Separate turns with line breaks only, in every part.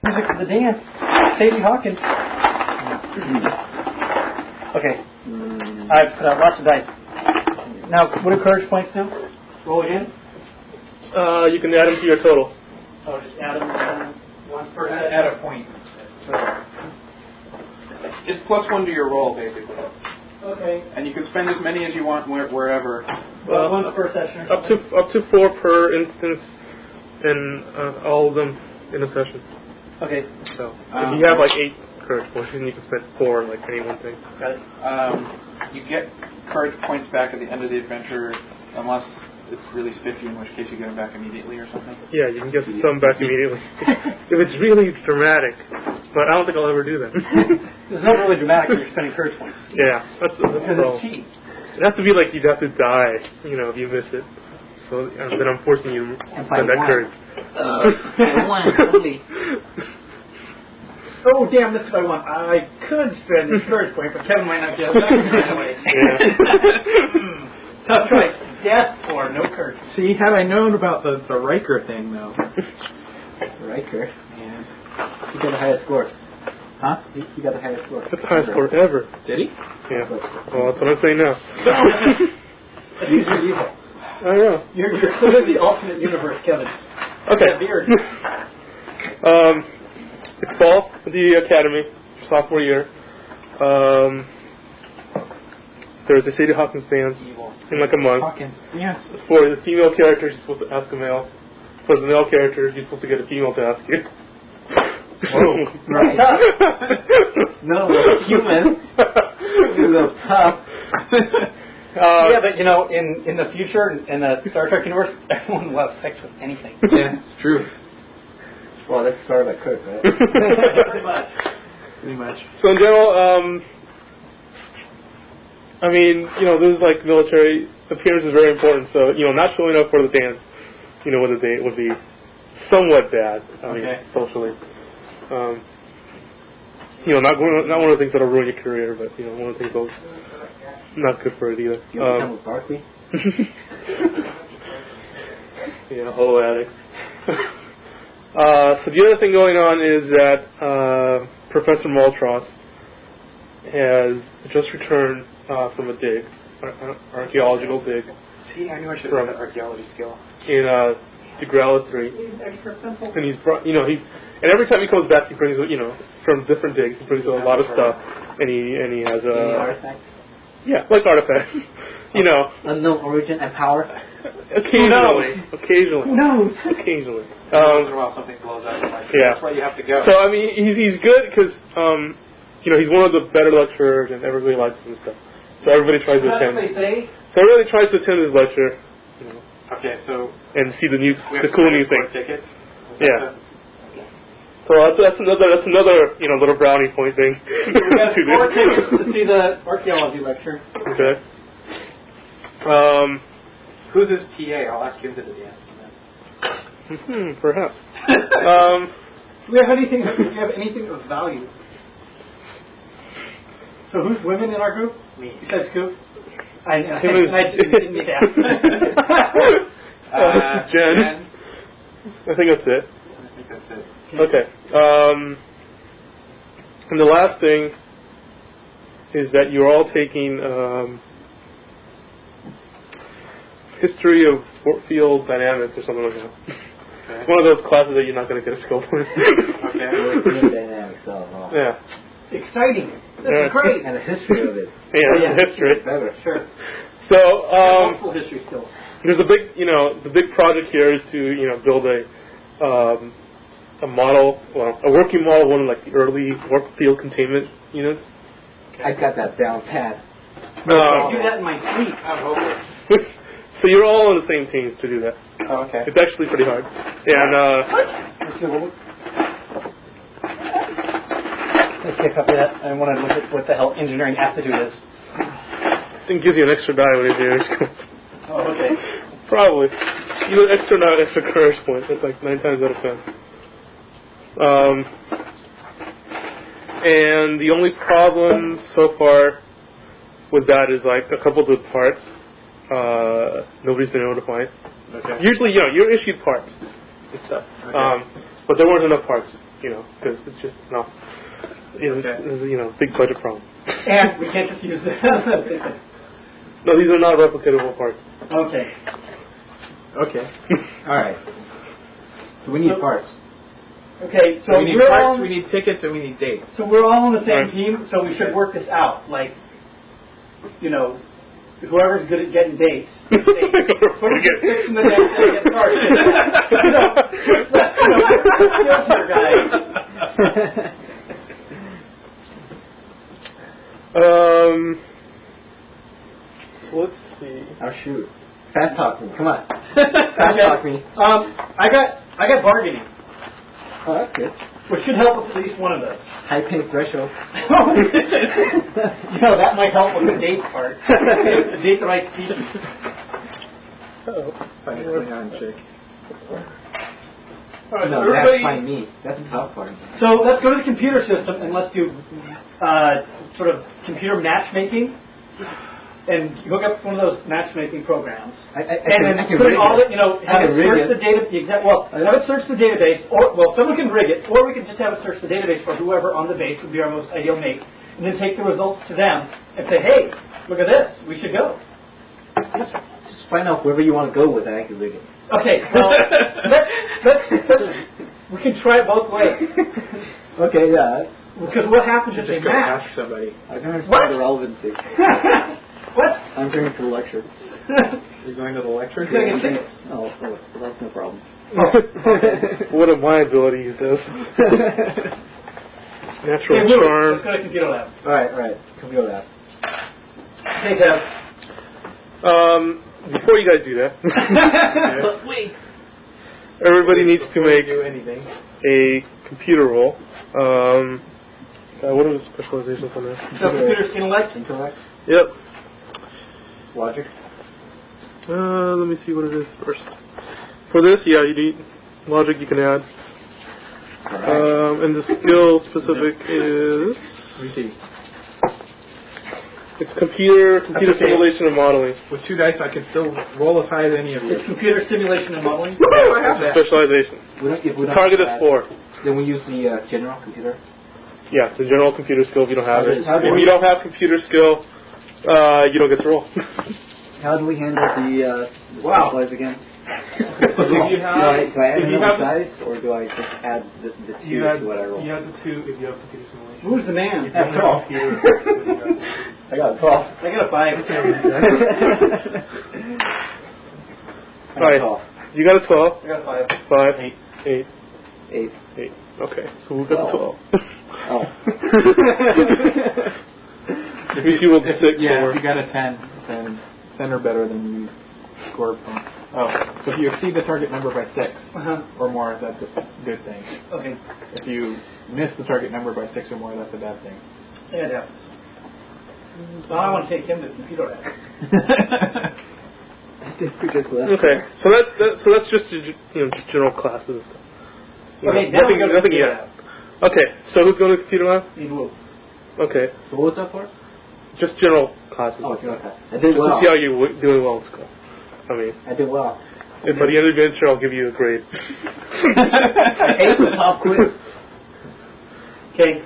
Music for the dance. Sadie Hawkins. Okay. I've put out lots of dice. Now, what do courage points do? Roll again?
You can add them to your total.
Oh, just add them one per set?
Add a point. It's +1 to your roll, basically.
Okay.
And you can spend as many as you want wherever.
Well, one per session.
Up to 4 per instance, and all of them in a session.
Okay.
So if you have like 8 courage points, then you can spend 4 like any one thing.
Got it.
You get courage points back at the end of the adventure, unless it's really spiffy, in which case you get them back immediately or something.
Yeah, you can get some back immediately. If it's really dramatic. But I don't think I'll ever do that.
It's not really dramatic when you're spending courage points.
Yeah, that's the problem.
It's cheap.
It has to be like you'd have to die, if you miss it. So then I'm forcing you to spend that courage.
One, only.
Oh, damn, this is what I want. I could spend this courage point, but Kevin might not get it back right away.
Yeah.
Tough choice. Death or no courage.
See, had I known about the Riker thing, though.
Riker. Yeah. He got the highest score.
Huh?
He got the highest score.
That's the highest score ever.
Did he?
Yeah. Well, that's what I'm saying now.
That's usually evil.
I know.
You're clearly the alternate universe, Kevin.
Okay.
That beard.
It's fall at the academy, sophomore year. There's a Sadie Hawkins dance in like a month.
Yes.
For the female characters, you're supposed to ask a male. For the male characters, you're supposed to get a female to ask you.
Whoa. Right. No, we're human. We're a little tough.
Yeah, but in the future, in the Star Trek universe, everyone will have sex with anything.
Yeah, it's true.
Well, that's sort of like Kirk, right?
Pretty much.
Pretty much.
So in general, this is like military appearance is very important. So not showing up for the dance, with a date would be somewhat bad. Socially. Not one of the things that'll ruin your career, but one of the things that'll not good for it either.
You come with Barkley?
whole addict. So the other thing going on is that Professor Maltros has just returned from a dig, archaeological dig.
See, I knew I should have had an archaeology skill.
In Degrella 3. And he's brought, and every time he comes back, he brings, from different digs, he brings a lot of stuff, and he has a...
artifacts?
Yeah, like artifacts.
Unknown origin and power?
Occasionally.
Who knows?
Occasionally.
Once in a while something blows up. That's why you have to go.
So, he's good because, he's one of the better lecturers, and everybody likes him and stuff. So everybody tries to attend.
That's what they say.
So everybody tries to attend his lecture.
Okay, so...
And see the cool new thing.
Tickets?
Yeah. So that's another little brownie point thing.
We got 4 tickets to see the archaeology lecture.
Okay.
Who's his TA? I'll ask him to the dance.
Perhaps.
Do we have anything of value? So who's women in our group?
Me.
Besides Coop? I didn't need to ask.
Jen. I think that's it. Okay. And the last thing is that you're all taking history of field dynamics or something like that. Okay. It's one of those classes that you're not going to get a skill for.
Okay. Dynamics.
Yeah.
Exciting. That's great.
And the history of it.
Yeah, the history.
Better. Sure.
So,
multiple history skills.
There's a big, the big project here is to, build a model, a working model of one of like the early work field containment units.
I got that down pat.
I do that in my sleep. I'm hopeless.
So you're all on the same team to do that.
Oh, okay.
It's actually pretty hard. And
let's get a copy of that. I want to look at what the hell engineering aptitude is.
I think it gives you an extra die when you do your school.
Oh, okay.
Probably. You get extra courage points. That's like 9 times out of 10. And the only problem so far with that is like a couple of the parts nobody's been able to find.
Okay.
Usually, you're issued parts and stuff. Okay. But there weren't enough parts. because it's just not. It's big budget problem.
And we can't just use this.
No, these are not replicatable parts.
Okay.
All right. So we need parts.
Okay, so
we need
we're
parts,
all,
we need tickets, and we need dates.
So we're all on the same
Right.
team, so we should work this out. Like, whoever's good at getting dates. Whoever's fixing the dates and get started. Skills here, guys.
Let's see.
Oh shoot! Fast talk me. Come on. Fast talk me.
I got bargaining,
Oh, that's good.
which should help with at least one of those.
High pay threshold.
That might help with the date part. The date the right species.
Find a Klingon chick.
All right,
No,
so
that's
everybody.
find me. That's the top part.
So let's go to the computer system and let's do sort of computer matchmaking, and hook up one of those matchmaking programs,
I
and then
can
put
rig
it all
it.
it, have it search the data. Have it search the database, or someone can rig it, or we could just have it search the database for whoever on the base would be our most ideal mate, and then take the results to them and say, hey, look at this, we should go.
Just find out whoever you want to go with, and I can rig it.
Okay, well, let's we can try it both ways.
Okay, yeah.
Because what happens if they
Just go
match?
ask somebody.
I don't understand
What?
the relevancy.
What?
I'm going to the lecture.
You're going to the lecture?
He's gonna get tickets.
Oh, that's no problem.
What of my abilities is natural
Okay, Lou,
charm.
let's go to computer lab.
All right. Computer lab.
Hey, Tev.
Before you guys do that,
Wait.
everybody needs to make
do anything.
a computer roll. What are the specializations on there?
So computer's intellect.
Intellect.
Yep.
Logic.
Let me see what it is first. For this, you need logic you can add.
All right.
And the skill specific is
Let me see.
it's computer
okay.
simulation and modeling.
With 2 dice, I can still roll as high as any of you.
It's computer simulation and modeling.
I have that.
Specialization.
If we
The
don't
target
have
is
that,
4.
Then we use the general computer.
Yeah, the general computer skill if you don't have it.
How do
If
we-
you don't have computer skill, you don't get to roll.
How do we handle the supplies again?
If you have,
do I add
if you
another
have,
dice, or do I just add the 2
You have
to what I roll?
the 2 if you have computer simulation.
Who's the man?
If you don't have computer,
I got a 12.
I got a 5.
Alright, you got a 12.
I got a 5.
5, 8.
8.
Okay, so we've got 12.
Oh.
If you rolled 6
if you
or
got a 10, then 10 or better, then you score a point. Oh, so if you exceed the target number by 6 or more, that's a good thing.
Okay.
If you miss the target number by 6 or more, that's a bad thing.
Yeah. Well, I want to take him to computer lab.
Okay, so that's just just general classes and stuff.
Okay, now we go to
nothing
computer
yet.
lab.
Okay, so who's going to computer lab?
Me and Wu.
Okay,
So what was that for?
just general classes.
Oh, okay. I
Just
did
to
well.
see how you're doing well in school. I mean,
I did well.
if by the end of the adventure, I'll give you a grade.
I aced the top quiz.
Okay.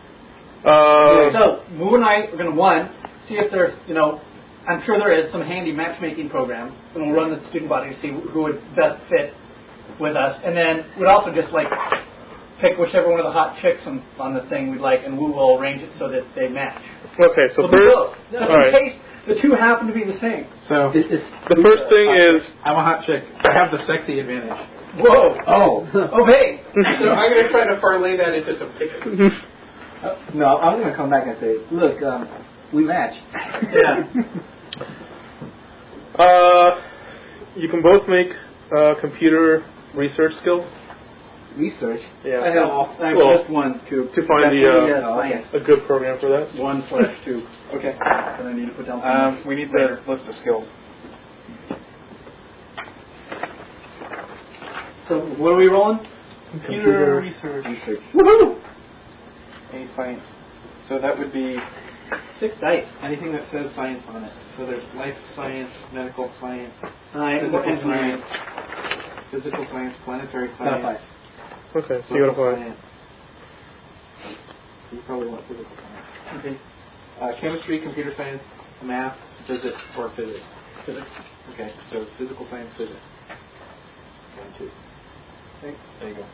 So Wu and I are going to see if there's I'm sure there is some handy matchmaking program, and we'll run the student body to see who would best fit with us, and then we'd also just pick whichever one of the hot chicks on the thing we'd like, and Wu will arrange it so that they match.
Okay, so
We'll do
first,
both. Just
all
in
right.
case the two happen to be the same.
So,
The first thing is
I'm a hot chick. I have the sexy advantage.
Whoa!
Oh.
Obey!
So I'm going to try to parlay that into some tickets.
No, I'm going to come back and say, look, we match.
Yeah.
You can both make computer research skills.
Research.
Yeah.
I have
Well,
just one to
find
science.
a good program for that.
1/2.
Okay.
And I need to put down some.
We need the list of skills.
So what are we rolling?
Computer research.
Woohoo!
A science. So that would be
6 dice.
anything that says science on it. So there's life science, medical science,
Physical
physical science, planetary
Got a
science,
5.
Okay, so you got a
social
5.
science,
you probably want physical science.
Okay.
Chemistry, computer science, math, physics, or physics.
Physics.
Okay, so physical science, physics. 1, 2. Okay, there you go.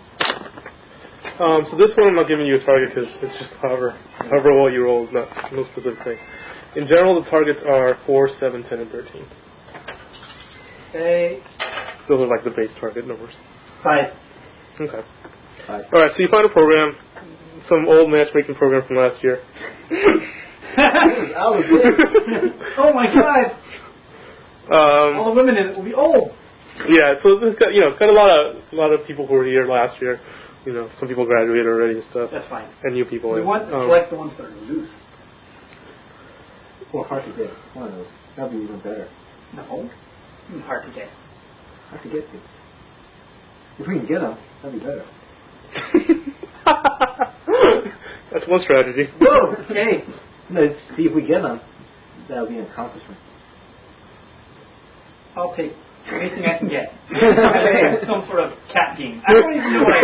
So this one I'm not giving you a target because it's just however well you roll, not no specific thing. In general, the targets are 4, 7, 10, and 13.
Okay.
Those are like the base target numbers.
5.
Okay.
5.
All right. So you find a program, some old matchmaking program from last year.
Oh my God! All the women in it will be old.
Yeah. So it's got it's got a lot of people who were here last year. Some people graduated already and stuff.
That's fine.
And new people.
We want to select the ones that are loose.
Well, hard to get. One of those. That'd be even better.
No. Hard to get.
Hard to get to. If we can get them, that'd be better.
That's one strategy.
Whoa! Okay.
Let's see if we get them. That'll be an accomplishment.
I'll take anything I can get. Some sort of cat game. I don't even know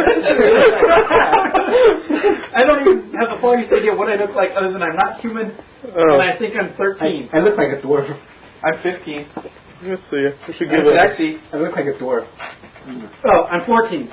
I don't even have the foggiest idea what I look like other than I'm not human and I think I'm 13.
I look like a dwarf.
I'm 15.
Let's see. We should give
I'm sexy.
I look like a dwarf.
Oh, I'm 14.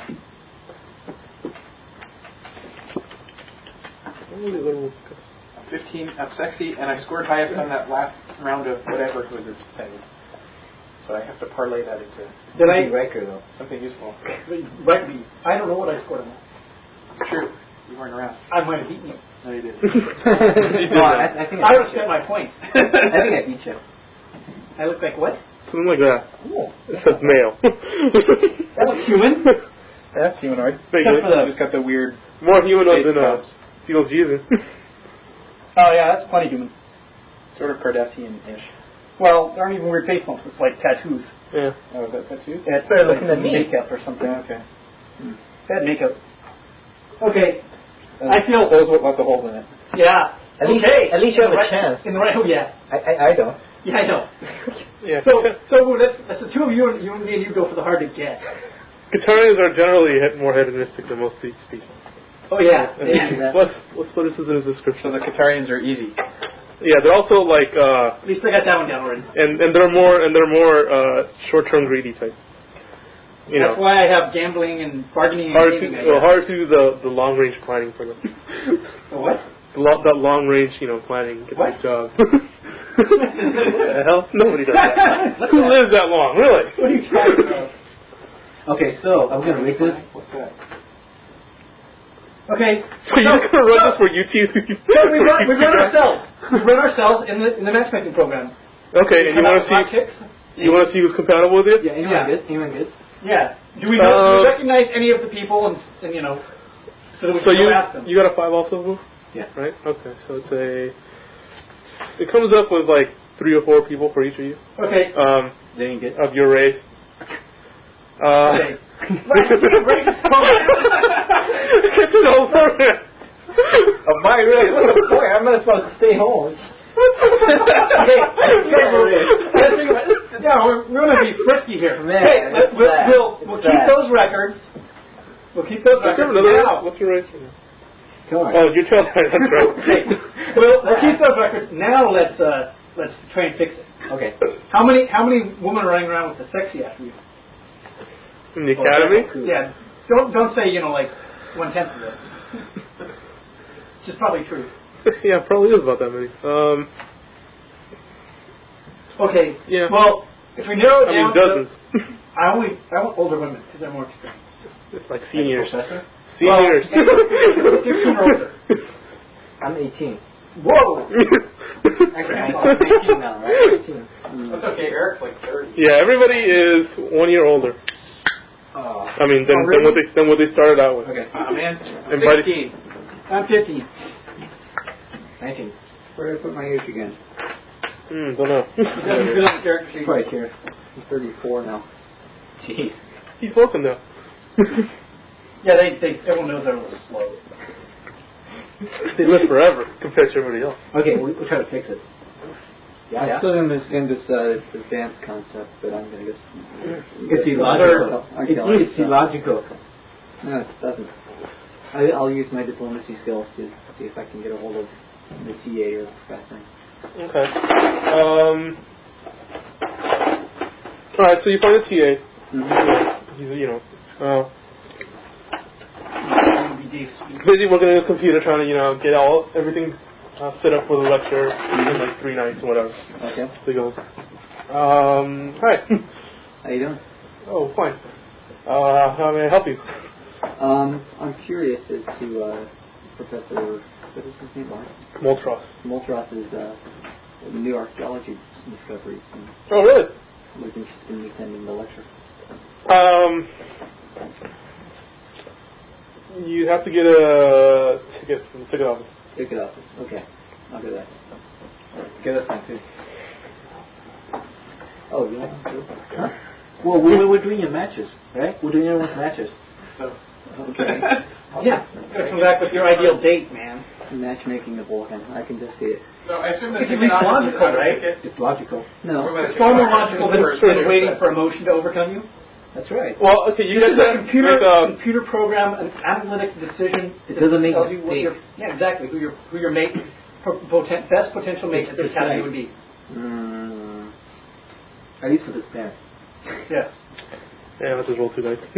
I'm 15. I'm sexy, and I scored highest on that last round of whatever it was its thing. So I have to parlay that into
Riker, though.
something useful.
Rugby. I don't know what I scored on that.
True. You weren't around.
I might have beaten you.
No, you didn't.
I think
I would have spent my points.
I think I beat you.
I look like what?
something like that.
Cool.
It says male.
That's human.
That's humanoid.
Except for
Just got the weird.
More humanoid than
Cubs.
Steel's using.
Oh yeah, that's plenty human.
Sort of Kardashian-ish.
Well, there aren't even weird face bumps. It's like tattoos.
Yeah.
Oh, is that tattoos?
Yeah, it's better
Looking
looking
at
than
me.
makeup or something.
Okay.
Bad makeup. Okay. I feel.
Those with lots of holes in it.
Yeah.
At least you have a chance.
In the right. Oh yeah.
I don't.
Yeah, I know.
Yeah.
So that's the two of you and me and you go for the hard to get.
Guitarians are generally more hedonistic than most species.
Oh yeah.
Let's put this in the description.
So the Qatarians are easy.
Yeah, they're also like
At least I got that one down already.
and they're more short-term greedy type.
That's why I have gambling and bargaining and
Hard to
gaming, I guess.
hard to do the long range planning for them.
The what?
That long range, planning, get
What?
that job. The hell? Nobody does that. Who lives that long, really?
What are you talking about?
Okay, so I'm going to rate this.
What's that?
Okay.
So you're just gonna run this for UT?
We run ourselves. We run ourselves in the matchmaking program.
Okay, and you want to see?
Chicks?
You want to see who's compatible with you?
Yeah, anyone
Yeah.
good? Anyone good?
Yeah. Do we recognize any of the people and so that we
So
can go ask them?
you got a 5 also, Lou?
Yeah.
Right. Okay. So it comes up with like 3 or 4 people for each of you.
Okay.
They ain't good.
Of your race.
Okay.
It's an old program.
Of my race. What's the point? I'm not supposed to stay home.
Okay. Yeah, we're going to be frisky here.
Man,
Okay, we'll keep those records. We'll keep those records. Now.
What's your race?
Come on.
Oh, you tell me. That's right.
Okay. We'll keep those records. Now let's try and fix it.
Okay.
How many women are running around with the sexy attribute?
In the academy?
Yeah. Don't say like 1/10 of it. Which is probably true.
Yeah, probably is about that many.
Okay.
Yeah.
Well, if we narrow it down,
dozens.
I want older women because they're more experienced.
It's like seniors.
Professor?
Seniors.
Well, 15 or older.
I'm 18.
Whoa.
Actually, I'm 18 now, right? 18.
That's okay. Eric's like 30.
Yeah, everybody is 1 year older. I mean, than what they started out with.
Okay.
Man,
And by the-
16.
I'm 15.
19. Where did I put my age again?
Don't know.
He doesn't fit on the character sheet.
Right here. I'm 34 now. Jeez.
He's welcome now.
Yeah, everyone knows they're a little slow.
They live forever compared to everybody else.
Okay, we'll try to fix it.
I'm still in this dance concept, but I'm gonna just.
It's illogical. It's illogical.
No, it doesn't. I'll use my diplomacy skills to see if I can get a hold of the TA or the professor.
Okay. Alright, so you find the TA.
Mm-hmm.
He's, busy working on his computer trying to, get everything set up for the lecture in like 3 nights or whatever.
Okay.
So he goes, hi.
How you doing?
Oh, fine. How may I help you?
I'm curious as to Professor, what is his name, Mark? Moltros's new archaeology discoveries. And
oh, really?
was interested in attending the lecture.
You have to get a ticket from the ticket office.
Ticket office. Okay. I'll do that. Get us one, too. Oh, you want to? Huh?
Well, we're doing your matches, right? We're doing everyone's matches.
So,
Okay.
Yeah. Gotta come back with your ideal date, man.
Matchmaking the Vulcan. I can just see it.
so I assume that
It's at least logical, right?
It's logical.
No.
It's far more logical than waiting for emotion to overcome you.
That's right.
Well, okay, you
This
get
is a
that
computer program, an analytic decision.
It doesn't make
tells you what
mistakes.
yeah, exactly. Who your mate, best potential mate at this time would be.
At least for this dance.
Yes.
Yeah, let's just roll 2 dice.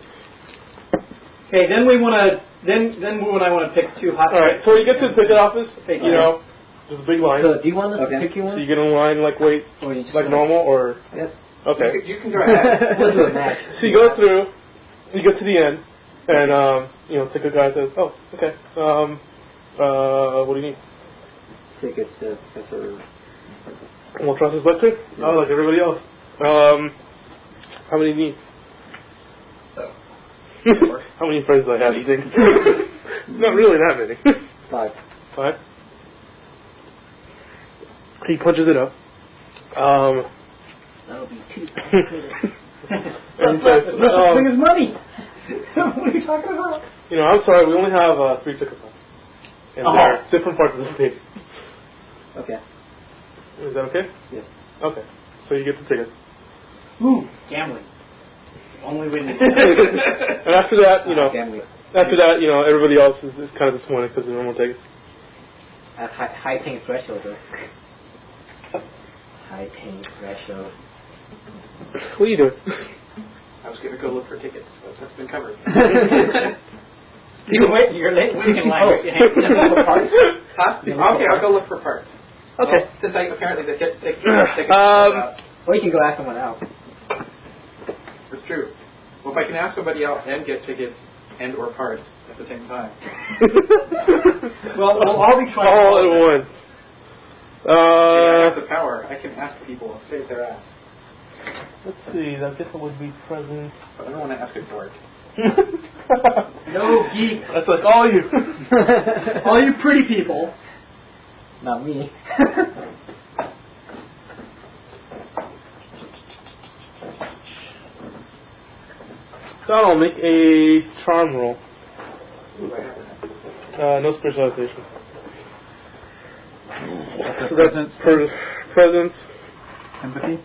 Okay, then we want to. Then Wu and I want to pick 2 hot.
All right, so you get to the ticket office. There's a big line.
So, do you want us to pick you
So
one?
you get in line wait
Or you just
like normal, or
Yes.
okay.
You can go ahead.
We'll do a match.
So you go through, you get to the end, and ticket guy says, "Oh, okay. What do you need?"
Tickets to Professor.
Moltros's lecture? Oh, like everybody else. How many do you need? How many friends do I have, you think? Not really that many.
5.
5? He punches it up.
That'll be 2.
And he says,
No such thing as money. What are you talking about?
I'm sorry, we only have 3 tickets left. And they're different parts of the state.
Okay.
Is that okay?
Yes.
Okay. So you get the ticket.
Ooh, gambling. Only way to
And after that,
Gambling.
everybody else is kind of disappointed because there's no more tickets.
At high paying threshold, though. High paying threshold.
What are you doing?
I was going to go look for tickets, but that's been covered.
You're late waiting in line.
Huh? Okay, I'll go look for parts.
Okay.
Well, since apparently the tickets
Or you can go ask someone else.
It's true. Well, if I can ask somebody else and get tickets and or parts at the same time.
Well, we'll all be trying
all at once.
I have the power. I can ask people, save their ass.
Let's see. I guess it would be present.
But I don't want to ask it for it.
No geek.
That's like all you.
All you pretty people.
Not me.
Donald, make a charm roll. No specialization. So that's presence.
Empathy?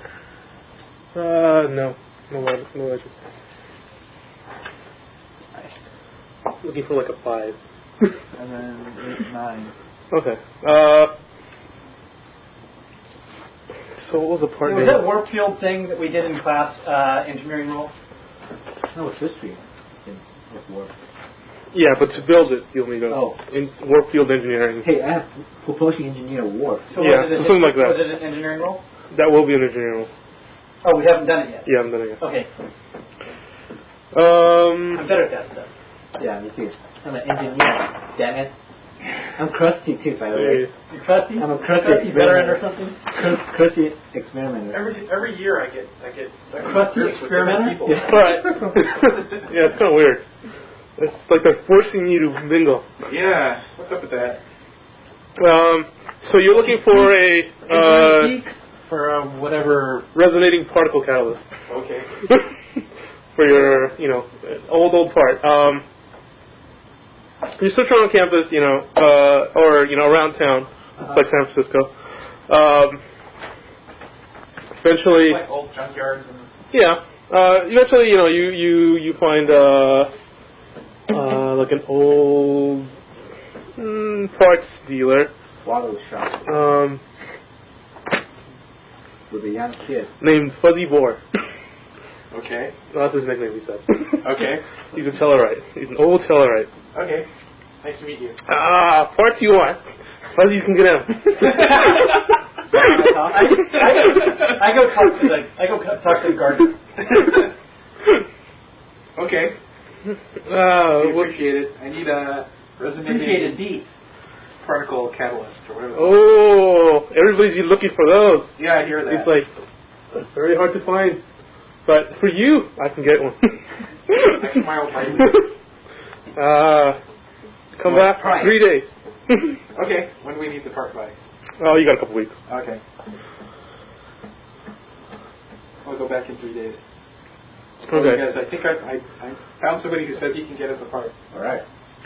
No edges. Looking for like a 5.
And then 8, 9.
Okay. So what was the part?
Was that warp field thing that we did in class, engineering role?
No, it's history. Warp.
Yeah, but to build it, you'll need in warp field engineering.
Hey, I have propulsion engineer warp.
So
Yeah,
was it
something like that.
Was it an engineering role?
That will be an engineering role.
Oh, we haven't done it yet.
Yeah, I'm done it yet.
Okay.
Um.
I'm better at that stuff.
Yeah, me too. I'm an engineer. Damn it. I'm crusty too, by the way.
You're crusty?
I'm a crusty
veteran
experimenter.
or something?
Crusty experimenter.
Every year I get
crusty experimenter?
people.
Yeah. Right. Yeah, it's kind of weird. It's like they're forcing you to mingle.
Yeah. What's up with that?
So you're looking for a
For whatever.
resonating particle catalyst.
Okay.
For your, old part. You search around campus, or around town, like San Francisco. Eventually,
Like old junkyards and.
yeah. Eventually, you find like an old parts dealer.
Wallow shop. With a young kid.
Named Fuzzy Boar.
Okay.
Well, that's his nickname, he says.
Okay.
He's a Tellarite. He's an old Tellarite.
Okay. Nice to meet you.
Parts you want. Fuzzy can get him.
I go talk to the gardener.
Okay. We appreciate it. I need a
Appreciated beef.
particle catalyst or whatever.
Oh, everybody's looking for those.
Yeah, I hear that.
It's like very hard to find, but for you, I can get one.
I smiled by you.
Come back 3 days.
Okay. When do we need the part by?
Oh, you got a couple weeks.
Okay. I'll go back in 3 days.
Okay.
Because I think I found somebody who says he can get us a part.
All right.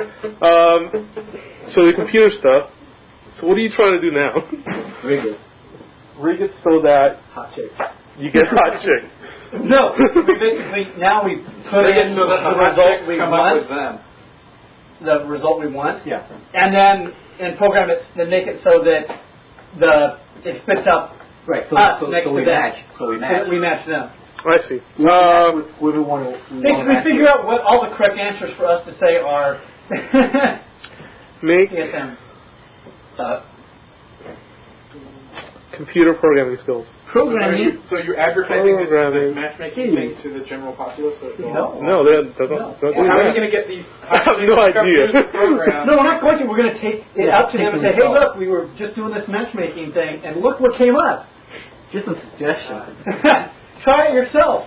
So the computer stuff. So what are you trying to do now?
Rig it.
Rig it so that
Hot chick.
you get hot chicks.
No, we basically now we put in
so that
the result we
come
want.
up with them.
The result we want.
Yeah.
And then program it and make it so that it spits out
Right. So,
us
so,
next
so
to
we
them.
match. So we
So
match.
that we match them.
I see.
We want to
Basically, figure out what all the correct answers for us to say are.
Make
CSM.
computer programming skills.
Programming.
So you're advertising this matchmaking thing to the general populace? So
No, they don't do
How are you
that.
going to get these?
I have no idea.
No, we're not going to. We're going to take it up to them and say, hey, look, we were just doing this matchmaking thing, and look what came up.
Just a suggestion.
Try it yourself.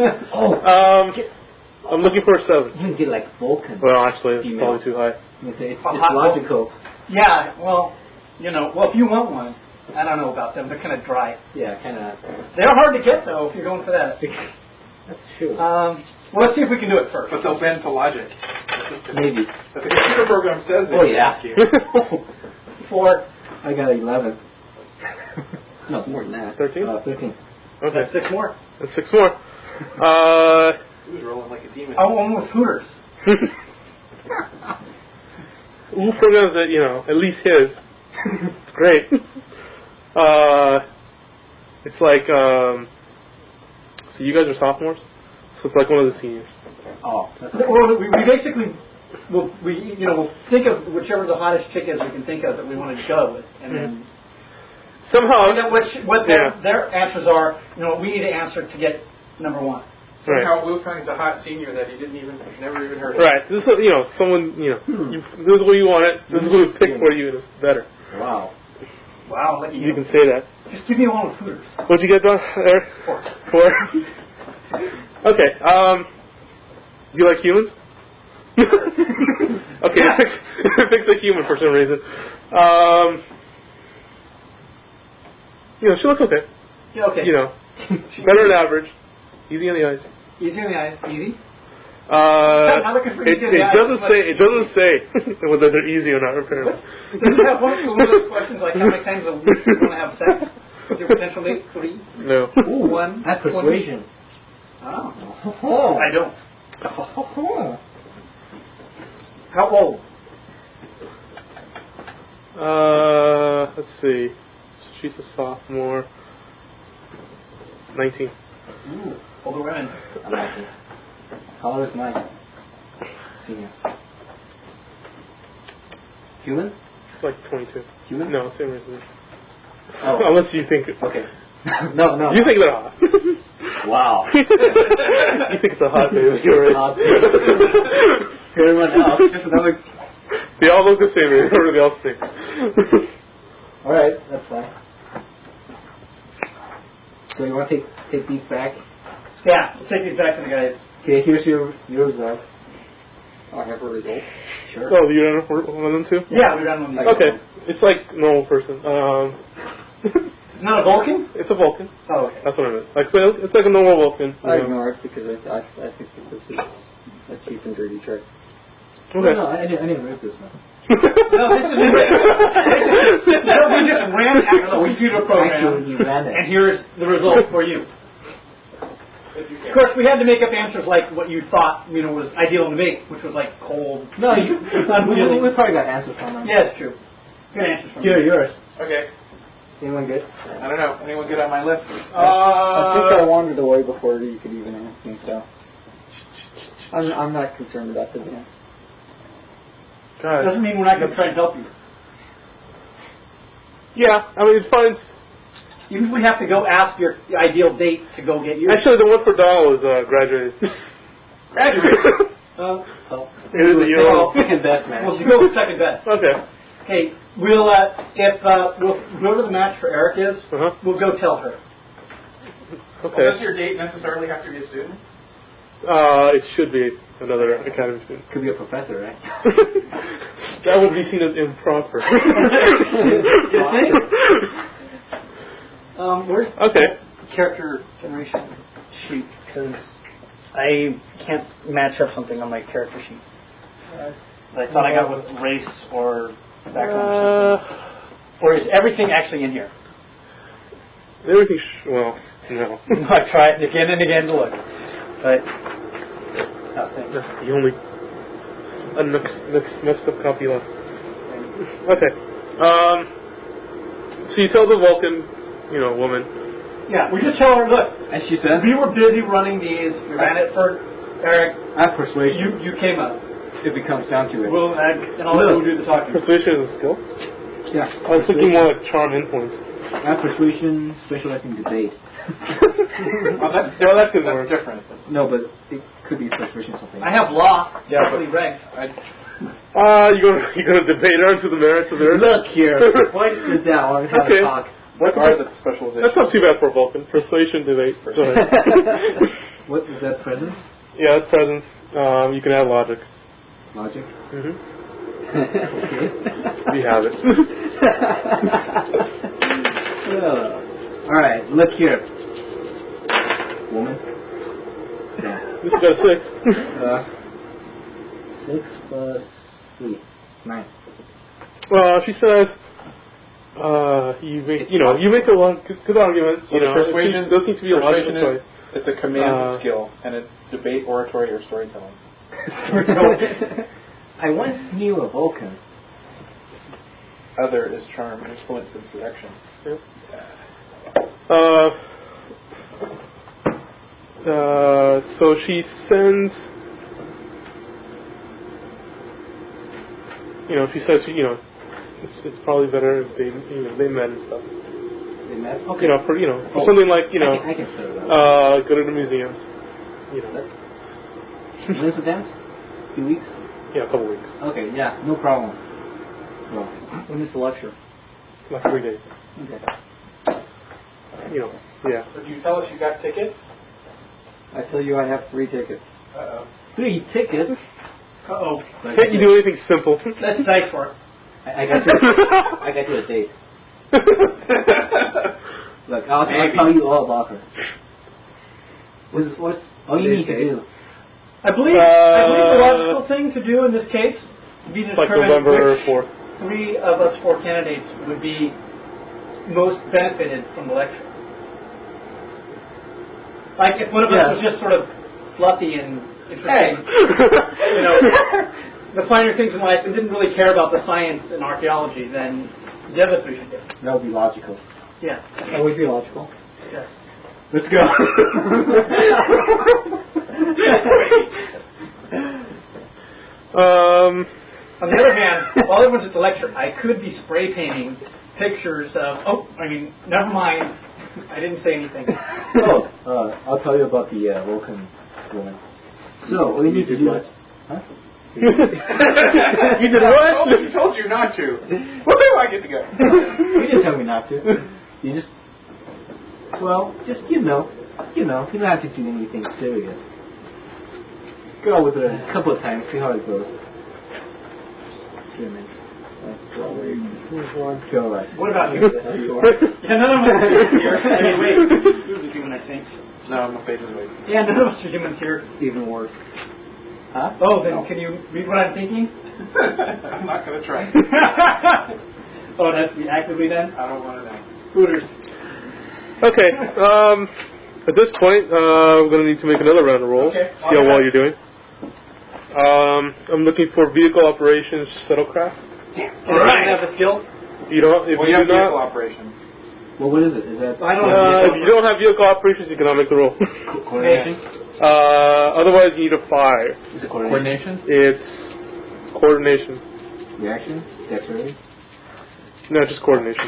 I'm looking for a 7.
You can get like Vulcan.
Well, actually, it's
Female.
probably too high.
It's logical.
Yeah, well, if you want one, I don't know about them. They're kind of dry.
Yeah, kind of.
They're hard to get, though, if you're going for that.
That's true.
Well, let's see if we can do it first.
But they'll bend to logic.
Maybe.
But the computer program says they
Oh, yeah.
ask you.
4.
I got 11. No, more than that.
13?
13.
Okay.
That's 6 more.
That's 6 more.
He was rolling like a demon.
I want one with Hooters.
Who programs it, at least his. It's great. It's like, so you guys are sophomores? So it's like one of the seniors.
Oh.
Well, we basically we'll think of whichever the hottest chick is we can think of that we want to go with, and then
somehow
find out what their answers are. We need to answer to get number 1.
Somehow Will finds a hot senior that he never even heard of.
Right. This is, someone, this is what you want it. This is what we picked for you, and it's better.
Wow.
Wow.
You can say that.
Just give me one with Hooters.
What'd you get done there? 4. Okay. You like humans? Okay. Fix a human for some reason. She looks okay.
Yeah, okay.
Better than average. Easy on the eyes.
Easy on the eyes. Easy.
I'm
not looking for
it doesn't say whether they're easy or not. Apparently.
Does it have one of those questions like how many times a week you want to have sex with your potential mate? 3?
No.
Ooh, 1.
That's persuasion.
Oh.
Oh.
I don't.
Oh.
How old?
Let's see. She's a sophomore. 19.
Ooh, older women.
I'm liking. How old is Mike? Senior. Human?
Like 22.
Human?
No, same reason.
Oh.
Unless you think.
Okay. No.
You think they're hot.
Wow.
You think it's a hot baby. You're right.
Everyone else. Just another.
They all look the same. What do they all think?
All right, that's fine. So you want to take these back?
Yeah, we'll take these back to the guys.
Okay, here's your result. I have a result. Sure.
Oh, you ran one of them too?
Yeah, we ran one of these.
Okay, it's like normal person.
It's not a Vulcan?
It's a Vulcan.
Oh, okay.
That's what I meant. It's like a normal Vulcan.
I ignore it because I think this is a cheap and dirty trick.
Okay.
No, I didn't read this one.
No, this is we just ran after the computer program,
Actually, you ran it.
and here's the result for you. Of course, we had to make up answers like what you thought, was ideal to make, which was like cold.
No, we probably got answers from them.
Yeah, it's true. Good answers from
Here, yours.
Okay.
Anyone good?
I don't know. Anyone good on my list?
I think I wandered away before you could even ask me, so I'm not concerned about the dance.
Doesn't mean we're not going to try and help you.
Yeah, I mean, it's fine.
Even if we have to go ask your ideal date to go get you.
Actually, the one for Dahl is graduated.
Graduated?
It is a year old.
Second best, man.
We'll go with second best.
Okay.
Okay, we'll whoever the match for Eric is, we'll go tell her.
Okay.
Well, does your date necessarily have to be a student?
It should be another academy student.
Could be a professor, right?
That would be seen as improper.
You think? Where's
character generation sheet? Because I can't match up something on my character sheet. I thought I got with race or background. Or is everything actually in here?
Everything, well, no.
I try it again and again to look. But,
that's the only messed up copy left. Okay. So you tell the Vulcan, woman.
Yeah, we just tell her, look.
And she says,
we were busy running these. We ran it for Eric.
I have persuasion.
You came up.
If it comes down to it.
Well, and I'll let you do the talking.
Persuasion is a skill?
Yeah.
I was thinking more like charm influence.
I have persuasion, specializing debate.
That could work.
That's different.
No, but it could be persuasion something.
I have law.
Yeah,
Actually ranked.
You're gonna debate her to the merits of it.
Look here. Why sit down? Let's have a talk.
What are the specializations?
That's not too bad for a Vulcan. Persuasion, debate. Go ahead.
What is that? Presence?
Yeah, that's presence. You can add logic.
Logic?
Mm-hmm.
Okay.
We have it.
Alright, look here. Woman? Yeah.
This got a 6.
6 plus 3. 9.
Well, she says, you make a lot good arguments.
Persuasion
does seem to be a logical choice.
It's a command skill, and it's debate, oratory, or storytelling.
I once knew a Vulcan.
Other is charm, influence, and seduction.
Yep. So she sends. She says, it's probably better if they met and stuff.
They met? Okay.
For something like,
I can set it up.
go to the museum.
When's the dance? 2 weeks?
Yeah, a couple weeks.
Okay, yeah, no problem. Well, when is the lecture?
Like 3 days.
Okay.
Yeah.
So do you tell us you got tickets?
I tell you I have 3 tickets.
Uh-oh.
3 tickets?
Uh-oh.
Can't you do anything simple?
That's dice work.
I got you a date. Look, I'll tell you all about her. What's all you need to do?
I believe the logical thing to do in this case would be to
Like
determine
November
which
4th.
3 of us 4 candidates would be most benefited from the lecture. Like if one of us was just sort of fluffy and interesting, the finer things in life, and didn't really care about the science and archaeology, then the other 3 should do.
That would be logical.
Yeah.
That would be logical.
Yes.
Let's go.
On the other hand, while everyone's at the lecture, I could be spray painting pictures of. Never mind. I didn't say anything.
I'll tell you about the Vulcan woman. So, what do you need to do? Huh?
You did what?
He told you not to. Where do I get to go?
You didn't tell me not to. You just, you don't have to do anything serious. Go with it a couple of times, see how it goes. Go right.
What about you? Yeah, none of us are here. Wait. You're a human, I think.
No, I'm afraid to wait.
Yeah, none of us are humans here.
Even worse. Huh?
Oh, then can you read what I'm thinking?
I'm not going to try.
Oh, it has to be actively done?
I don't want to know.
Hooters.
Okay. At this point, we're going to need to make another round of rolls.
Okay.
See how well you're doing. I'm looking for vehicle operations shuttlecraft.
All right. Have the skill.
You don't. If
Well,
you
you have
do
vehicle
not,
operations.
Well, what is it? Is that?
I don't have
if you don't have vehicle operations, you cannot make the roll.
Coordination?
Otherwise, you need a 5.
Is it coordination?
It's coordination.
Reaction? Dexterity?
No, just coordination.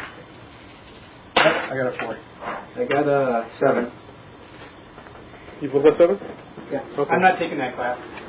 I got a 4.
I got a 7.
You both got 7?
Yeah.
Okay.
I'm not taking that class.